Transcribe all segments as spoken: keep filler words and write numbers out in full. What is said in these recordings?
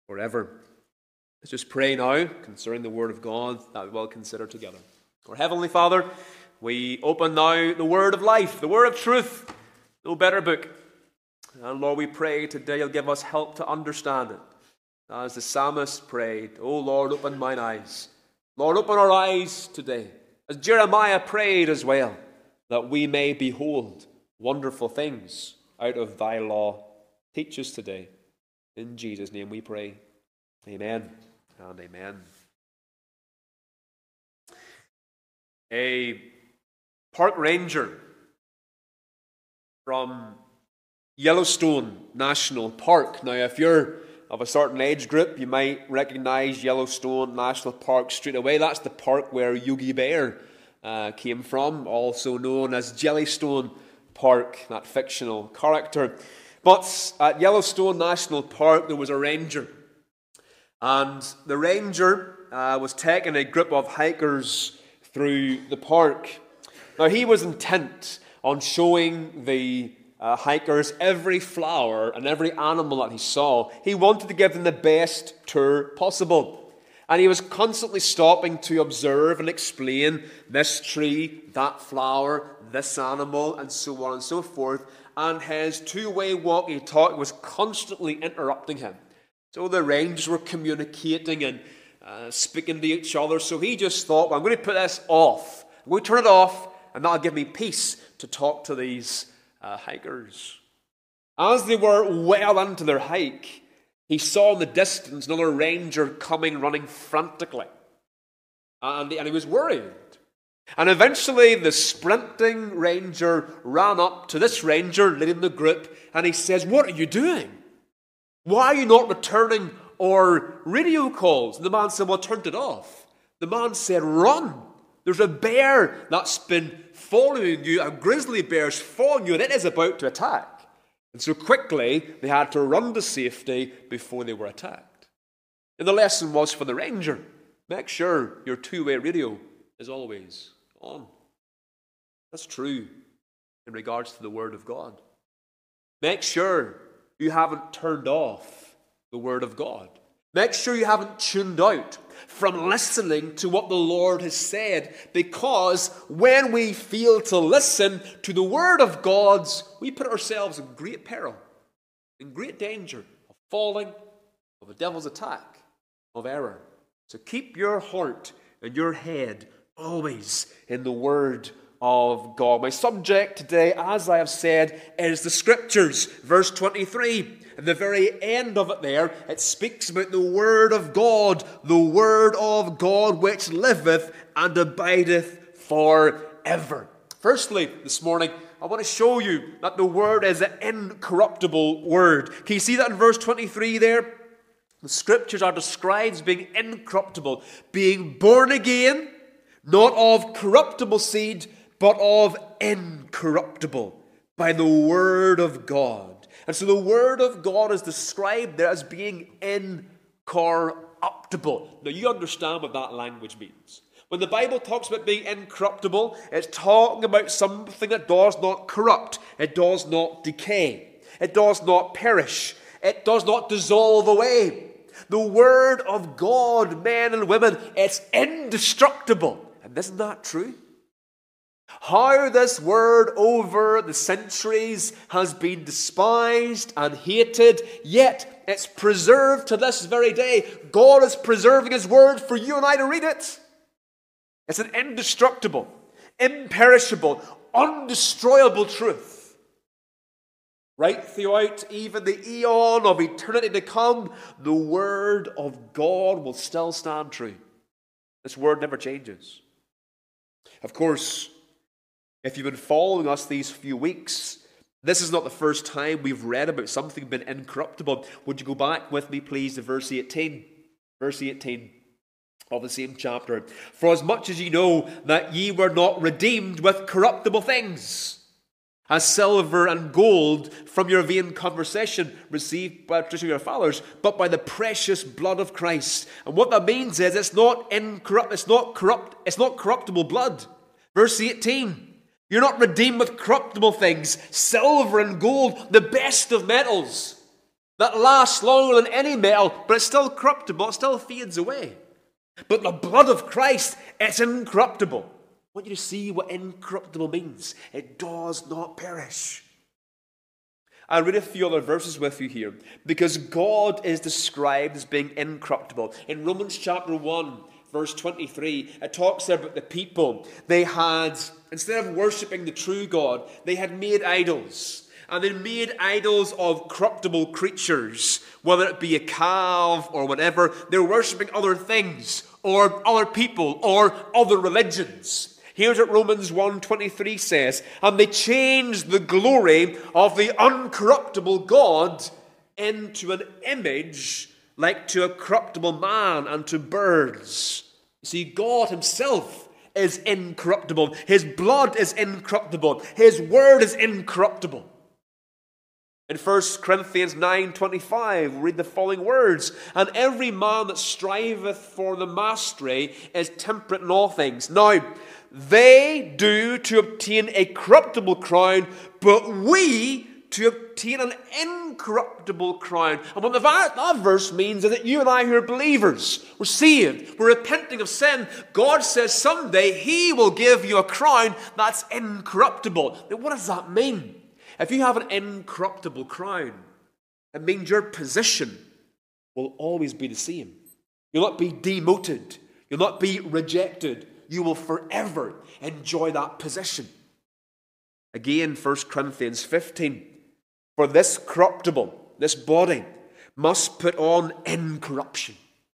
forever. Let's just pray now concerning the Word of God that we will consider together. Our Heavenly Father, we open now the Word of life, the Word of truth, no better book. And Lord, we pray today you'll give us help to understand it. As the psalmist prayed, "O Lord, open mine eyes." Lord, open our eyes today. As Jeremiah prayed as well, that we may behold wonderful things out of thy law. Teach us today. In Jesus' name we pray. Amen and amen. A park ranger from Yellowstone National Park. Now, if you're of a certain age group, you might recognize Yellowstone National Park straight away. That's the park where Yogi Bear uh, came from, also known as Jellystone Park, that fictional character. But at Yellowstone National Park, there was a ranger. And the ranger uh, was taking a group of hikers through the park. Now, he was intent on showing the uh, hikers every flower and every animal that he saw. He wanted to give them the best tour possible. And he was constantly stopping to observe and explain this tree, that flower, this animal, and so on and so forth. And his two-way walkie-talkie was constantly interrupting him. So the rangers were communicating and uh, speaking to each other. So he just thought, well, I'm going to put this off. I'm going to turn it off, and that'll give me peace to talk to these uh, hikers. As they were well into their hike, he saw in the distance another ranger coming, running frantically. And, and he was worried. And eventually the sprinting ranger ran up to this ranger leading the group, and he says, "What are you doing? Why are you not returning our radio calls?" And the man said, "Well, I turned it off." The man said, "Run. There's a bear that's been following you, a grizzly bear's following you, and it is about to attack." And so quickly, they had to run to safety before they were attacked. And the lesson was for the ranger, make sure your two-way radio is always on. That's true in regards to the Word of God. Make sure you haven't turned off the Word of God. Make sure you haven't tuned out from listening to what the Lord has said, because when we fail to listen to the Word of God, we put ourselves in great peril, in great danger of falling, of the devil's attack, of error. So keep your heart and your head always in the Word of God. My subject today, as I have said, is the Scriptures. Verse twenty-three. At the very end of it there, it speaks about the Word of God, the Word of God which liveth and abideth forever. Firstly, this morning, I want to show you that the Word is an incorruptible Word. Can you see that in verse twenty-three there? The Scriptures are described as being incorruptible, being born again, not of corruptible seed, but of incorruptible, by the Word of God. And so the Word of God is described there as being incorruptible. Now you understand what that language means. When the Bible talks about being incorruptible, it's talking about something that does not corrupt. It does not decay. It does not perish. It does not dissolve away. The Word of God, men and women, it's indestructible. And isn't that true? How this Word over the centuries has been despised and hated, yet it's preserved to this very day. God is preserving His Word for you and I to read it. It's an indestructible, imperishable, undestroyable truth. Right throughout even the eon of eternity to come, the Word of God will still stand true. This Word never changes. Of course, if you've been following us these few weeks, this is not the first time we've read about something being incorruptible. Would you go back with me, please, to verse eighteen? Verse eighteen of the same chapter. "For as much as ye know that ye were not redeemed with corruptible things, as silver and gold from your vain conversation received by the tradition of your fathers, but by the precious blood of Christ." And what that means is it's not incorrupt, it's not corrupt, it's not corruptible blood. Verse eighteen. You're not redeemed with corruptible things, silver and gold, the best of metals. that lasts longer than any metal, but it's still corruptible, it still fades away. But the blood of Christ, it's incorruptible. I want you to see what incorruptible means. It does not perish. I'll read a few other verses with you here, because God is described as being incorruptible. In Romans chapter one, verse twenty-three, it talks there about the people. They had, instead of worshipping the true God, they had made idols. And they made idols of corruptible creatures, whether it be a calf or whatever. They were worshipping other things, or other people, or other religions. Here's what Romans one twenty-three says, and they changed the glory of the uncorruptible God into an image like to a corruptible man and to birds. You see, God himself is incorruptible. His blood is incorruptible. His word is incorruptible. In First Corinthians nine twenty-five, we read the following words, and every man that striveth for the mastery is temperate in all things. Now, they do to obtain a corruptible crown, but we to obtain an incorruptible crown. And what that, that verse means is that you and I who are believers, we're saved, we're repenting of sin. God says someday he will give you a crown that's incorruptible. Now, what does that mean? If you have an incorruptible crown, it means your position will always be the same. You'll not be demoted. You'll not be rejected. You will forever enjoy that position. Again, First Corinthians fifteen. For this corruptible, this body, must put on incorruption.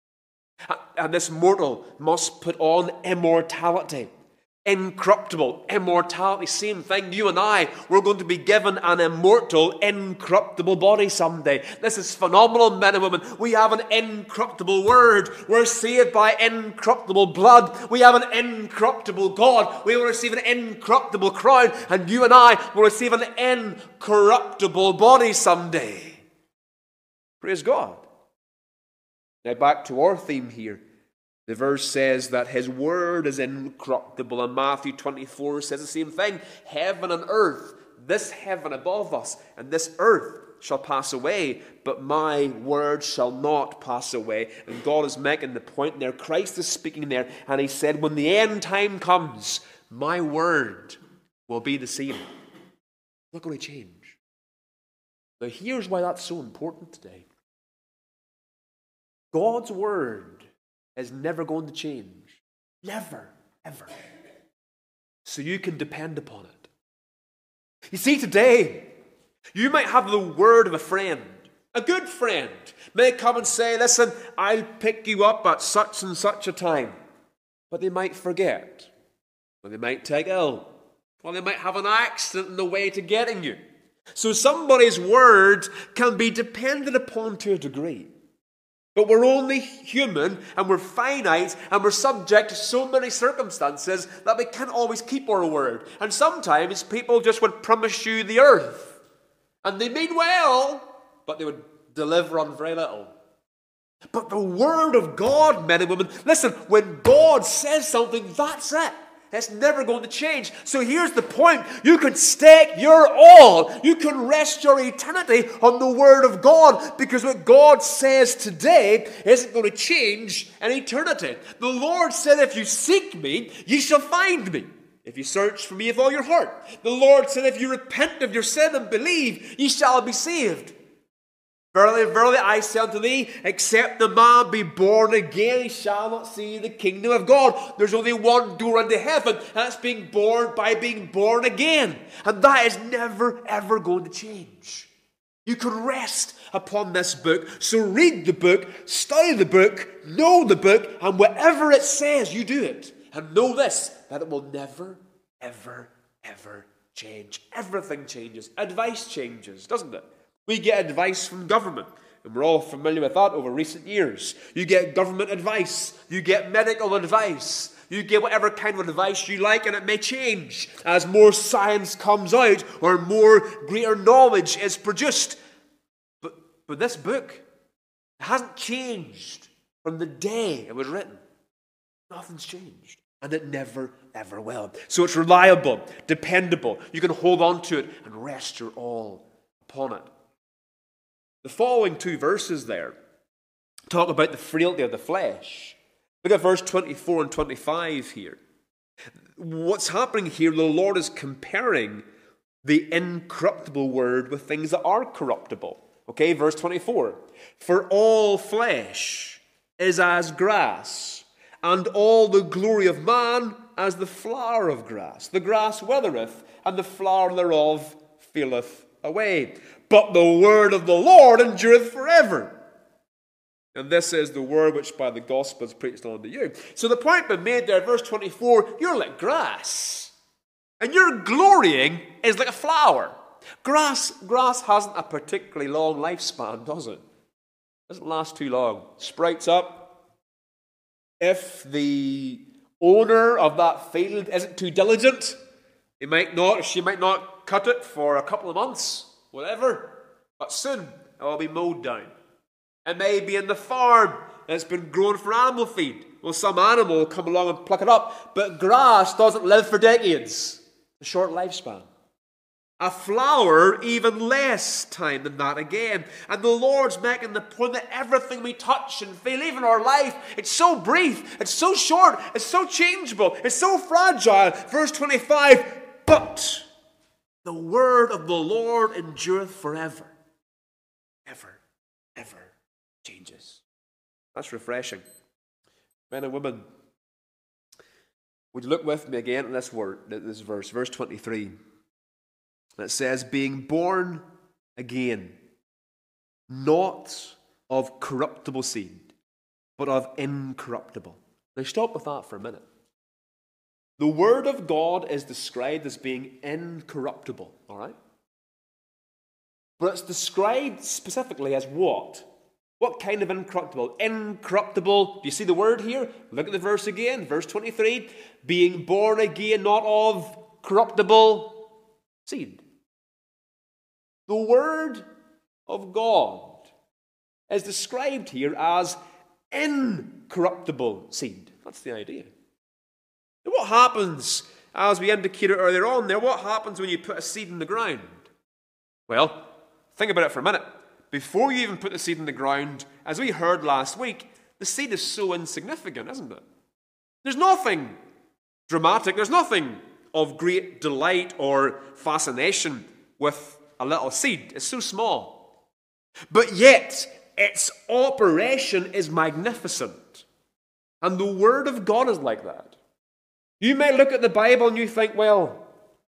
And this mortal must put on immortality. Incorruptible, immortality, same thing. You and I, we're going to be given an immortal, incorruptible body someday. This is phenomenal, men and women. We have an incorruptible word. We're saved by incorruptible blood. We have an incorruptible God. We will receive an incorruptible crown. And you and I will receive an incorruptible body someday. Praise God. Now back to our theme here. The verse says that his word is incorruptible, and Matthew twenty-four says the same thing. Heaven and earth, this heaven above us and this earth shall pass away, but my word shall not pass away. And God is making the point there. Christ is speaking there, and he said, when the end time comes, my word will be the same. Not going to change. Now here's why that's so important today. God's word is never going to change. Never, ever. So you can depend upon it. You see, today, you might have the word of a friend, a good friend, may come and say, listen, I'll pick you up at such and such a time. But they might forget, or they might take ill, or they might have an accident on the way to getting you. So somebody's word can be depended upon to a degree. But we're only human, and we're finite, and we're subject to so many circumstances that we can't always keep our word. And sometimes people just would promise you the earth. And they mean well, but they would deliver on very little. But the word of God, men and women, listen, when God says something, that's it. It's never going to change. So here's the point. You can stake your all. You can rest your eternity on the word of God, because what God says today isn't going to change in eternity. The Lord said, if you seek me, ye shall find me. If you search for me with all your heart. The Lord said, if you repent of your sin and believe, ye shall be saved. Verily, verily, I say unto thee, except the man be born again, he shall not see the kingdom of God. There's only one door into heaven, and that's being born by being born again. And that is never, ever going to change. You can rest upon this book. So read the book, study the book, know the book, and whatever it says, you do it. And know this, that it will never, ever, ever change. Everything changes. Advice changes, doesn't it? We get advice from government, and we're all familiar with that over recent years. You get government advice, you get medical advice, you get whatever kind of advice you like, and it may change as more science comes out or more greater knowledge is produced. But, but this book hasn't changed from the day it was written. Nothing's changed, and it never, ever will. So it's reliable, dependable. You can hold on to it and rest your all upon it. The following two verses there talk about the frailty of the flesh. Look at verse twenty-four and twenty-five here. What's happening here, the Lord is comparing the incorruptible word with things that are corruptible. Okay, verse twenty-four. For all flesh is as grass, and all the glory of man as the flower of grass. The grass withereth, and the flower thereof faileth away. But the word of the Lord endureth forever. And this is the word which by the gospel is preached unto you. So the point being made there, verse twenty-four, you're like grass. And your glorying is like a flower. Grass, grass hasn't a particularly long lifespan, does it? It doesn't last too long. Sprouts up. If the owner of that field isn't too diligent, he might not, or she might not cut it for a couple of months, whatever. But soon it will be mowed down. It may be in the farm and it's been grown for animal feed. Well, some animal will come along and pluck it up. But grass doesn't live for decades. A short lifespan. A flower, even less time than that again. And the Lord's making the point that everything we touch and feel, even our life, it's so brief, it's so short, it's so changeable, it's so fragile. Verse twenty-five, but the word of the Lord endureth forever. Ever, ever changes. That's refreshing. Men and women, would you look with me again at this word, this verse, verse twenty-three. It says, being born again, not of corruptible seed, but of incorruptible. Now stop with that for a minute. The word of God is described as being incorruptible, all right? But it's described specifically as what? What kind of incorruptible? Incorruptible. Do you see the word here? Look at the verse again, verse twenty-three. Being born again, not of corruptible seed. The word of God is described here as incorruptible seed. That's the idea. Now what happens, as we indicated earlier on there, what happens when you put a seed in the ground? Well, think about it for a minute. Before you even put the seed in the ground, as we heard last week, the seed is so insignificant, isn't it? There's nothing dramatic, there's nothing of great delight or fascination with a little seed. It's so small. But yet, its operation is magnificent. And the Word of God is like that. You may look at the Bible and you think, well,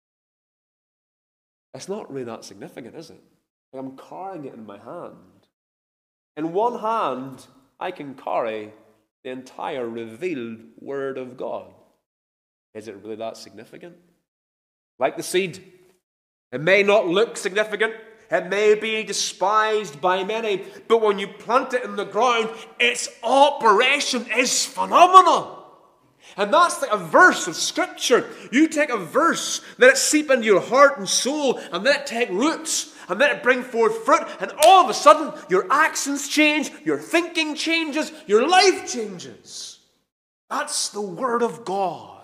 it's not really that significant, is it? I'm carrying it in my hand. In one hand, I can carry the entire revealed Word of God. Is it really that significant? Like the seed, it may not look significant, it may be despised by many, but when you plant it in the ground, its operation is phenomenal. And that's like a verse of Scripture. You take a verse, let it seep into your heart and soul, and let it take roots, and let it bring forth fruit, and all of a sudden, your actions change, your thinking changes, your life changes. That's the Word of God.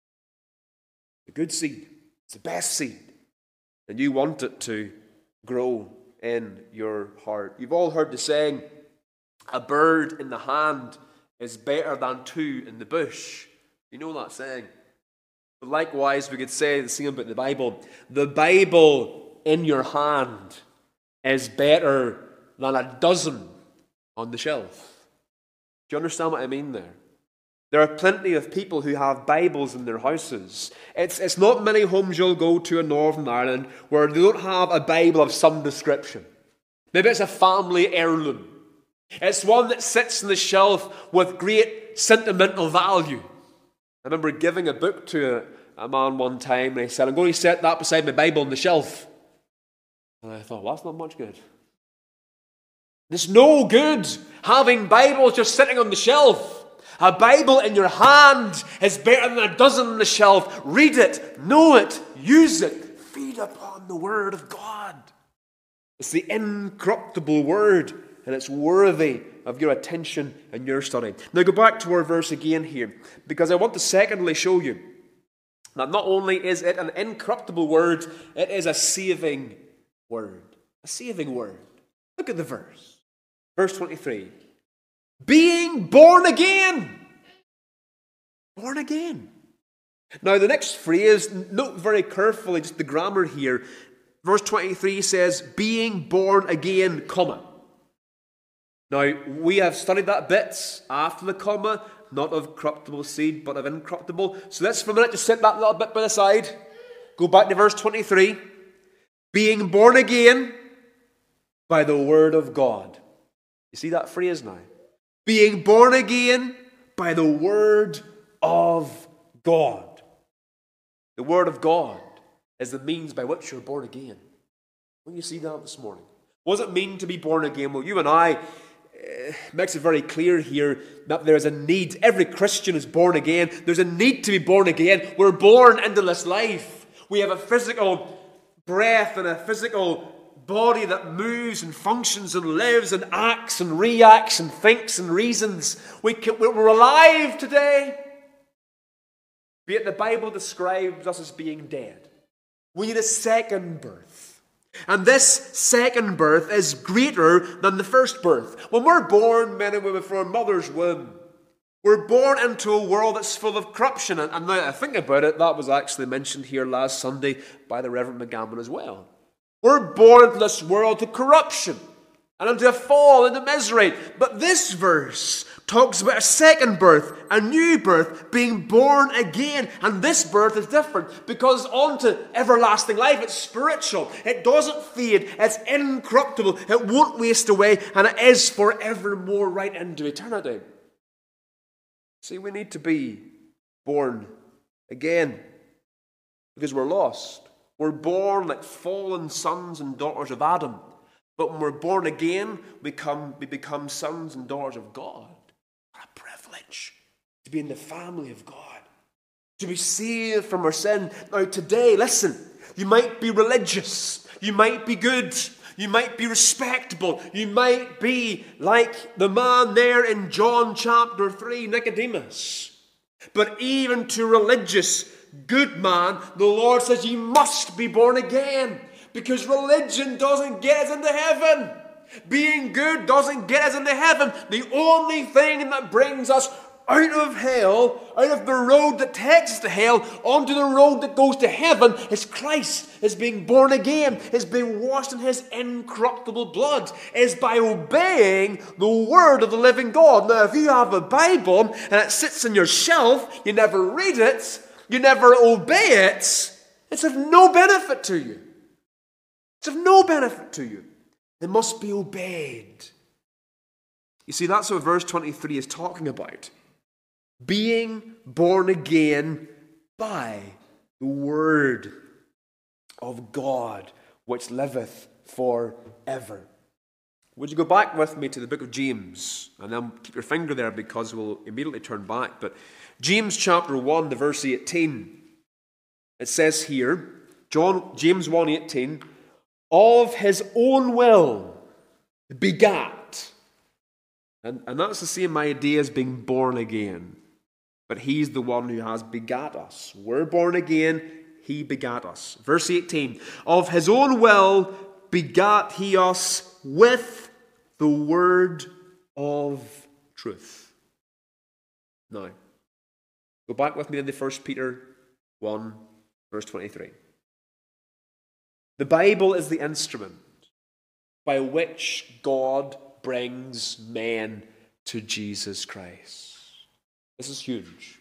The good seed. It's the best seed. And you want it to grow in your heart. You've all heard the saying, a bird in the hand is better than two in the bush. You know that saying. But likewise, we could say the same about the Bible. The Bible in your hand is better than a dozen on the shelf. Do you understand what I mean there? There are plenty of people who have Bibles in their houses. It's, it's not many homes you'll go to in Northern Ireland where they don't have a Bible of some description. Maybe it's a family heirloom. It's one that sits on the shelf with great sentimental value. I remember giving a book to a, a man one time, and he said, I'm going to set that beside my Bible on the shelf. And I thought, well, that's not much good. It's no good having Bibles just sitting on the shelf. A Bible in your hand is better than a dozen on the shelf. Read it, know it, use it, feed upon the Word of God. It's the incorruptible Word, and it's worthy of your attention and your study. Now go back to our verse again here, because I want to secondly show you that not only is it an incorruptible Word, it is a saving Word. A saving Word. Look at the verse. Verse twenty-three. Being born again. Born again. Now the next phrase, note very carefully just the grammar here. Verse twenty-three says, being born again, comma. Now, we have studied that bit after the comma, not of corruptible seed, but of incorruptible. So let's for a minute just set that little bit by the side. Go back to verse twenty-three. Being born again by the word of God. You see that phrase now? Being born again by the word of God. The word of God is the means by which you're born again. When you see that this morning. What does it mean to be born again? Well, you and I, uh, makes it very clear here that there is a need. Every Christian is born again. There's a need to be born again. We're born into this life. We have a physical breath and a physical body that moves and functions and lives and acts and reacts and thinks and reasons. We can, we're alive today. Yet the Bible describes us as being dead. We need a second birth. And this second birth is greater than the first birth. When we're born, men and women, from our mother's womb, we're born into a world that's full of corruption. And, and now I think about it, that was actually mentioned here last Sunday by the Reverend McGammon as well. We're born into this world to corruption and into a fall, into misery. But this verse talks about a second birth, a new birth, being born again. And this birth is different because on to everlasting life. It's spiritual. It doesn't fade. It's incorruptible. It won't waste away. And it is forevermore right into eternity. See, we need to be born again because we're lost. We're born like fallen sons and daughters of Adam. But when we're born again, we become, we become sons and daughters of God. What a privilege to be in the family of God, to be saved from our sin. Now today, listen, you might be religious, you might be good, you might be respectable, you might be like the man there in John chapter three, Nicodemus. But even to religious, good man, the Lord says you must be born again. Because religion doesn't get us into heaven. Being good doesn't get us into heaven. The only thing that brings us out of hell, out of the road that takes us to hell, onto the road that goes to heaven, is Christ, is being born again, is being washed in his incorruptible blood, is by obeying the word of the living God. Now, if you have a Bible and it sits on your shelf, you never read it, you never obey it, it's of no benefit to you. It's of no benefit to you. It must be obeyed. You see, that's what verse twenty-three is talking about. Being born again by the word of God, which liveth forever. Would you go back with me to the book of James? And then keep your finger there because we'll immediately turn back. But James chapter one, the verse eighteen. It says here, John, James one eighteen, of his own will begat. And, and that's the same idea as being born again. But he's the one who has begat us. We're born again, he begat us. Verse eighteen, of his own will begat he us with the word of truth. Now, go back with me to First Peter one, verse twenty-three. The Bible is the instrument by which God brings men to Jesus Christ. This is huge.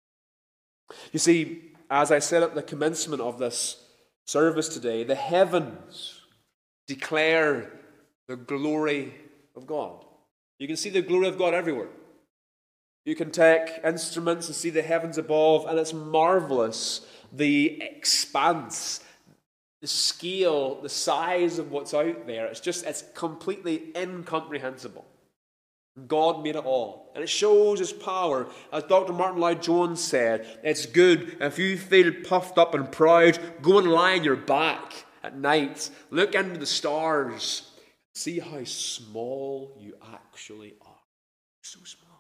You see, as I said at the commencement of this service today, the heavens declare the glory of God. You can see the glory of God everywhere. You can take instruments and see the heavens above, and it's marvelous, the expanse, the scale, the size of what's out there. It's just, it's completely incomprehensible. God made it all. And it shows his power. As Doctor Martin Lloyd-Jones said, it's good if you feel puffed up and proud, go and lie on your back at night, look into the stars, see how small you actually are. So small.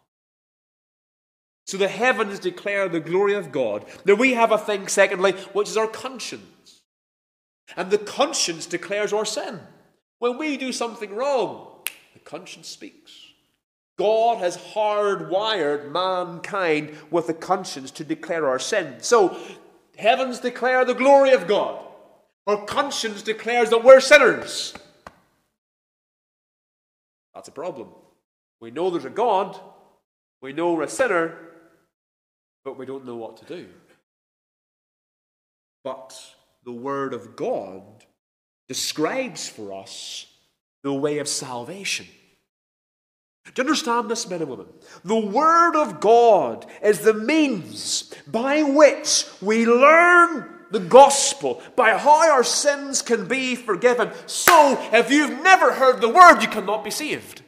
So the heavens declare the glory of God. Now we have a thing, secondly, which is our conscience. And the conscience declares our sin. When we do something wrong, the conscience speaks. God has hardwired mankind with a conscience to declare our sin. So, heavens declare the glory of God. Our conscience declares that we're sinners. That's a problem. We know there's a God, we know we're a sinner, but we don't know what to do. But the Word of God describes for us the way of salvation. Do you understand this, men and women? The Word of God is the means by which we learn the gospel, by how our sins can be forgiven. So, if you've never heard the Word, you cannot be saved.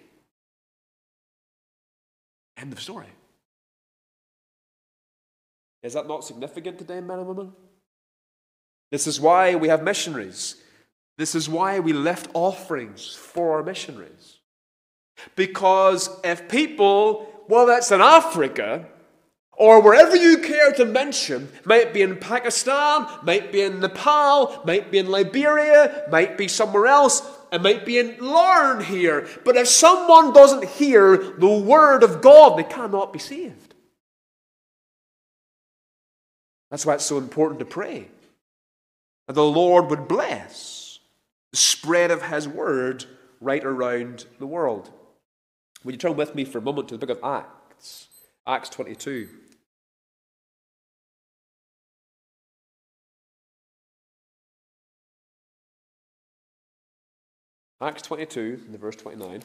End of story. Is that not significant today, men and women? This is why we have missionaries. This is why we lift offerings for our missionaries. Because if people, whether it's in Africa or wherever you care to mention, might be in Pakistan, might be in Nepal, might be in Liberia, might be somewhere else, it might be in Larne here. But if someone doesn't hear the Word of God, they cannot be saved. That's why it's so important to pray that the Lord would bless the spread of His Word right around the world. Would you turn with me for a moment to the book of Acts? Acts twenty-two. Acts twenty-two, in the verse twenty-nine.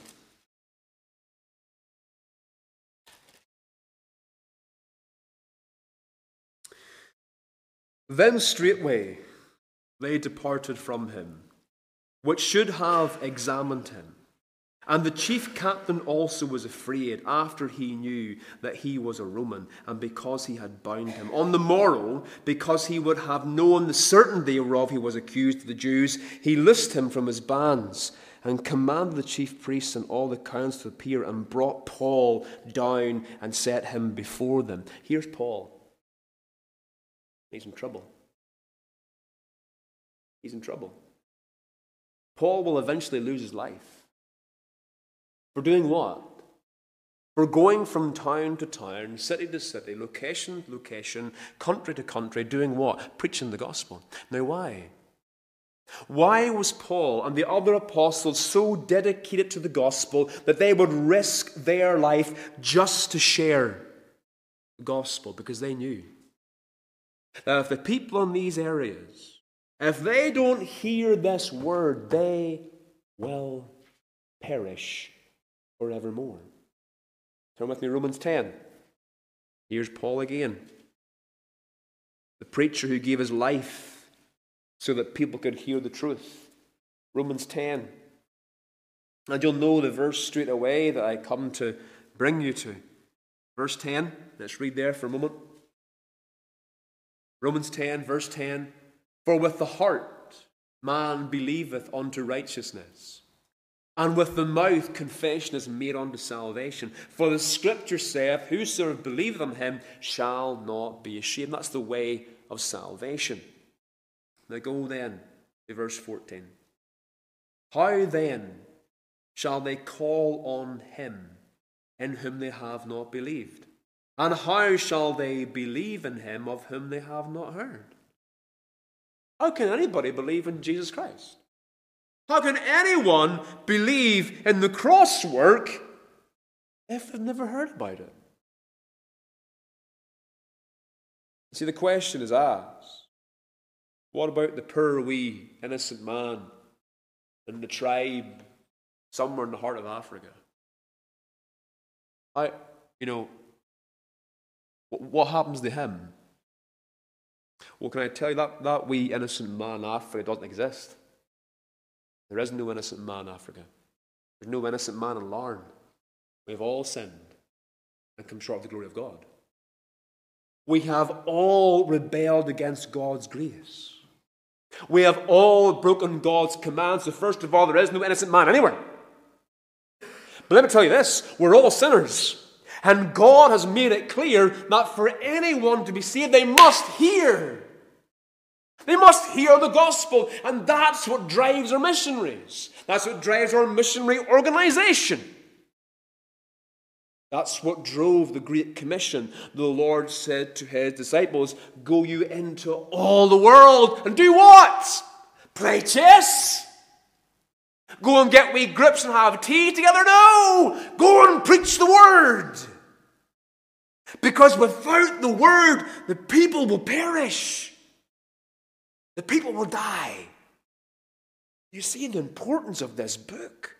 Then straightway they departed from him, which should have examined him. And the chief captain also was afraid, after he knew that he was a Roman, and because he had bound him. On the morrow, because he would have known the certainty whereof he was accused of the Jews, he loosed him from his bands, and commanded the chief priests and all the council to appear, and brought Paul down and set him before them. Here's Paul. He's in trouble. He's in trouble. Paul will eventually lose his life. For doing what? For going from town to town, city to city, location to location, country to country, doing what? Preaching the gospel. Now why? Why was Paul and the other apostles so dedicated to the gospel that they would risk their life just to share the gospel? Because they knew that if the people in these areas, if they don't hear this word, they will perish forevermore. Turn with me, Romans ten. Here's Paul again. The preacher who gave his life so that people could hear the truth. Romans ten. And you'll know the verse straight away that I come to bring you to. Verse ten. Let's read there for a moment. Romans ten, verse ten. For with the heart man believeth unto righteousness, and with the mouth confession is made unto salvation. For the Scripture saith, whosoever believeth on him shall not be ashamed. That's the way of salvation. Now go then to verse fourteen. How then shall they call on him in whom they have not believed? And how shall they believe in him of whom they have not heard? How can anybody believe in Jesus Christ? How can anyone believe in the cross work if they've never heard about it? See, the question is asked, what about the poor wee innocent man in the tribe somewhere in the heart of Africa? I, you know, what happens to him? Well, can I tell you that that wee innocent man in Africa doesn't exist. There is no innocent man in Africa. There's no innocent man in Larne. We have all sinned and come short of the glory of God. We have all rebelled against God's grace. We have all broken God's commands. So first of all, there is no innocent man anywhere. But let me tell you this, we're all sinners. And God has made it clear that for anyone to be saved, they must hear They must hear the gospel, and that's what drives our missionaries. That's what drives our missionary organization. That's what drove the Great Commission. The Lord said to his disciples, go you into all the world and do what? Play chess? Go and get wee groups and have tea together? No! Go and preach the word. Because without the word, the people will perish. The people will die. You see the importance of this book.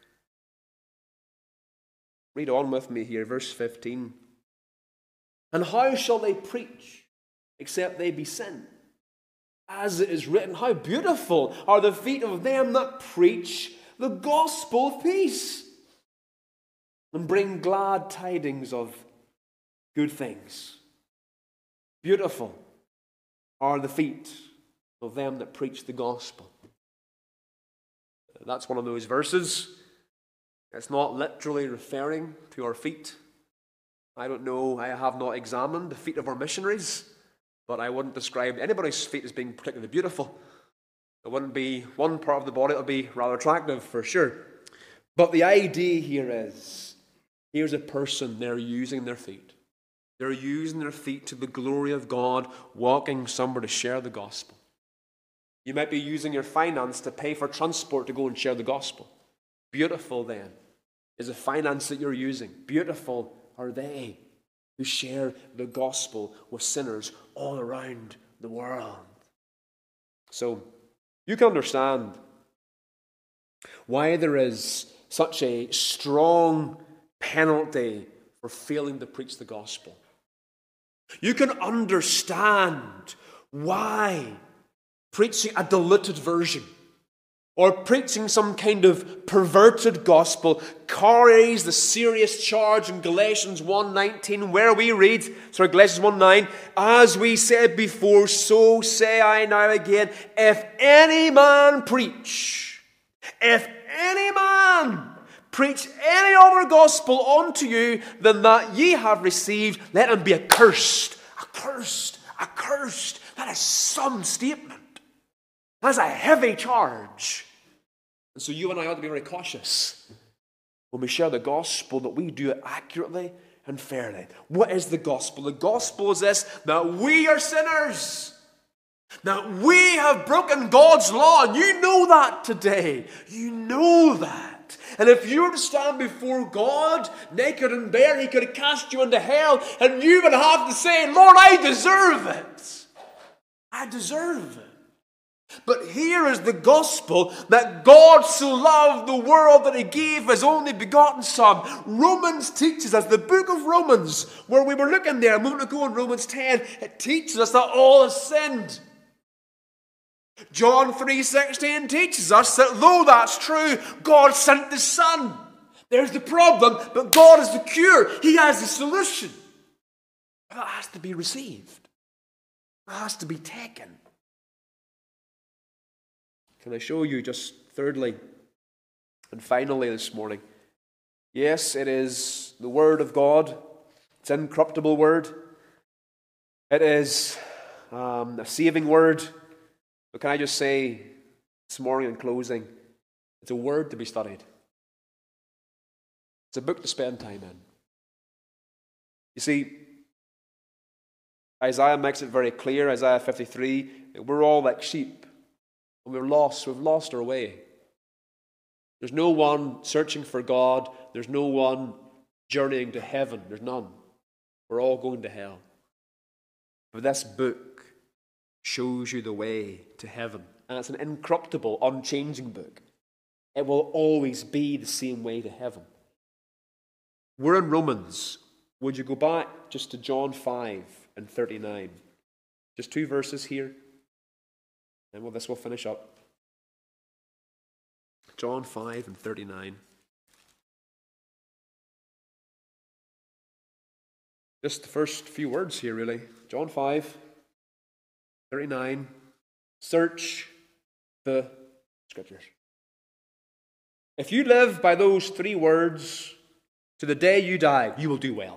Read on with me here, verse fifteen. And how shall they preach, except they be sent? As it is written, how beautiful are the feet of them that preach the gospel of peace, and bring glad tidings of good things. Beautiful are the feet of them that preach the gospel. That's one of those verses. It's not literally referring to our feet. I don't know, I have not examined the feet of our missionaries, but I wouldn't describe anybody's feet as being particularly beautiful. It wouldn't be one part of the body that would be rather attractive, for sure. But the idea here is, here's a person, they're using their feet. They're using their feet to the glory of God, walking somewhere to share the gospel. You might be using your finance to pay for transport to go and share the gospel. Beautiful, then, is the finance that you're using. Beautiful are they who share the gospel with sinners all around the world. So, you can understand why there is such a strong penalty for failing to preach the gospel. You can understand why preaching a diluted version or preaching some kind of perverted gospel carries the serious charge in Galatians one nineteen, where we read, sorry, Galatians one nine, as we said before, so say I now again, if any man preach, if any man preach any other gospel unto you than that ye have received, let him be accursed, accursed, accursed. That is some statement. That's a heavy charge. And so you and I ought to be very cautious when we share the gospel, that we do it accurately and fairly. What is the gospel? The gospel is this, that we are sinners, that we have broken God's law, and you know that today. You know that. And if you were to stand before God, naked and bare, He could have cast you into hell, and you would have to say, Lord, I deserve it. I deserve it. But here is the gospel, that God so loved the world that He gave His only begotten Son. Romans teaches us, the book of Romans, where we were looking there a moment ago in Romans ten, it teaches us that all have sinned. John three sixteen teaches us that though that's true, God sent the Son. There's the problem, but God is the cure. He has the solution. But that has to be received. It has to be taken. Can I show you just thirdly and finally this morning? Yes, it is the Word of God. It's an incorruptible Word. It is um, a saving Word. But can I just say this morning in closing, it's a Word to be studied. It's a book to spend time in. You see, Isaiah makes it very clear, Isaiah fifty-three, that we're all like sheep. And we're lost. We've lost our way. There's no one searching for God. There's no one journeying to heaven. There's none. We're all going to hell. But this book shows you the way to heaven. And it's an incorruptible, unchanging book. It will always be the same way to heaven. We're in Romans. Would you go back just to John five and thirty-nine? Just two verses here. And well, this will finish up. John five and thirty-nine. Just the first few words here, really. John five, thirty-nine. Search the Scriptures. If you live by those three words to the day you die, you will do well.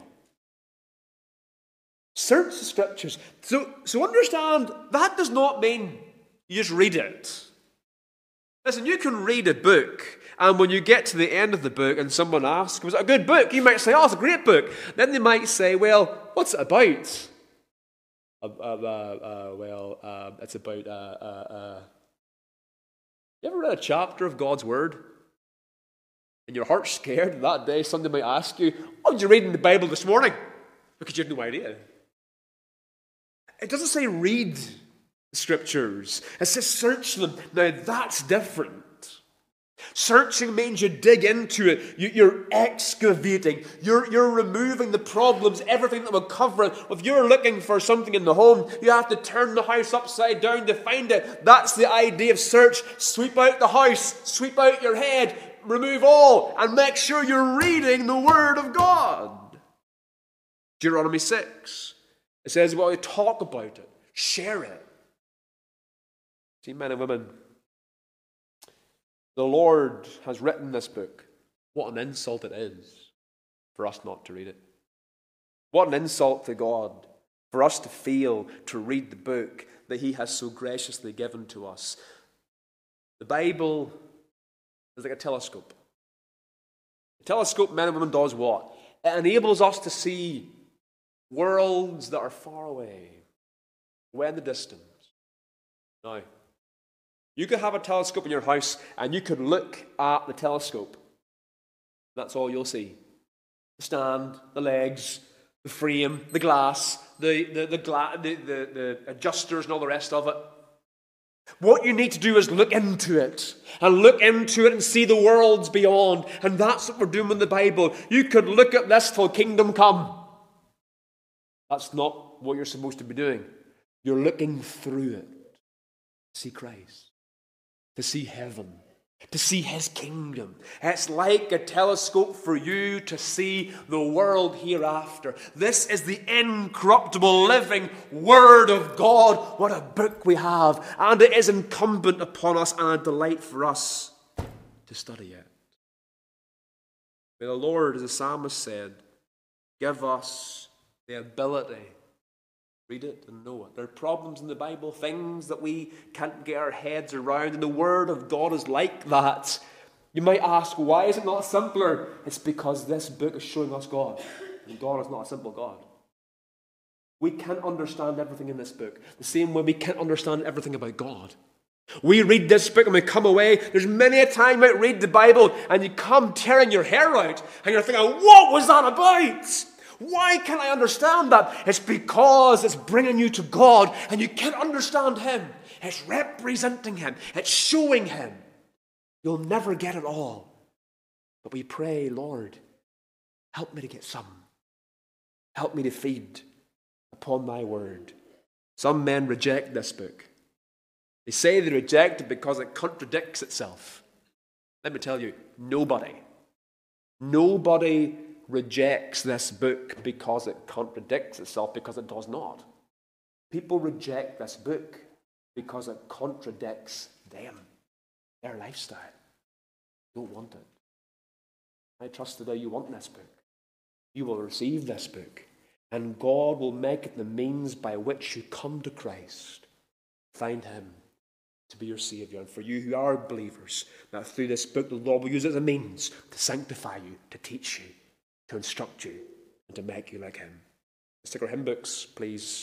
Search the Scriptures. So, so understand, that does not mean You just read it. Listen, you can read a book, and when you get to the end of the book and someone asks, was it a good book? You might say, oh, it's a great book. Then they might say, well, what's it about? Uh, uh, uh, well, uh, it's about, uh, uh, uh. You ever read a chapter of God's Word? And your heart's scared that day somebody might ask you, what did you read in the Bible this morning? Because you have no idea. It doesn't say read Scriptures. It says search them. Now that's different. Searching means you dig into it. You, you're excavating. You're, you're removing the problems, everything that will cover it. If you're looking for something in the home, you have to turn the house upside down to find it. That's the idea of search. Sweep out the house. Sweep out your head. Remove all. And make sure you're reading the Word of God. Deuteronomy six. It says, well, you talk about it. Share it. See, men and women, the Lord has written this book. What an insult it is for us not to read it. What an insult to God for us to fail to read the book that He has so graciously given to us. The Bible is like a telescope. A telescope, men and women, does what? It enables us to see worlds that are far away, way in the distance. Now, you could have a telescope in your house and you could look at the telescope. That's all you'll see. The stand, the legs, the frame, the glass, the, the, the, gla- the, the, the adjusters and all the rest of it. What you need to do is look into it and look into it and see the worlds beyond. And that's what we're doing in the Bible. You could look at this till kingdom come. That's not what you're supposed to be doing. You're looking through it to see Christ, to see heaven, to see His kingdom. It's like a telescope for you to see the world hereafter. This is the incorruptible, living Word of God. What a book we have. And it is incumbent upon us and a delight for us to study it. May the Lord, as the psalmist said, give us the ability read it and know it. There are problems in the Bible, things that we can't get our heads around, and the Word of God is like that. You might ask, why is it not simpler? It's because this book is showing us God, and God is not a simple God. We can't understand everything in this book the same way we can't understand everything about God. We read this book and we come away. There's many a time you might read the Bible and you come tearing your hair out and you're thinking, what was that about? Why can't I understand that? It's because it's bringing you to God and you can't understand Him. It's representing Him. It's showing Him. You'll never get it all. But we pray, Lord, help me to get some. Help me to feed upon Thy Word. Some men reject this book. They say they reject it because it contradicts itself. Let me tell you, nobody, nobody rejects this book because it contradicts itself, because it does not. People reject this book because it contradicts them, their lifestyle. You don't want it. I trust today you want this book. You will receive this book, and God will make it the means by which you come to Christ, find Him to be your Saviour. And for you who are believers, that through this book the Lord will use it as a means to sanctify you, to teach you, to instruct you, and to make you like Him. Let's take our hymn books, please.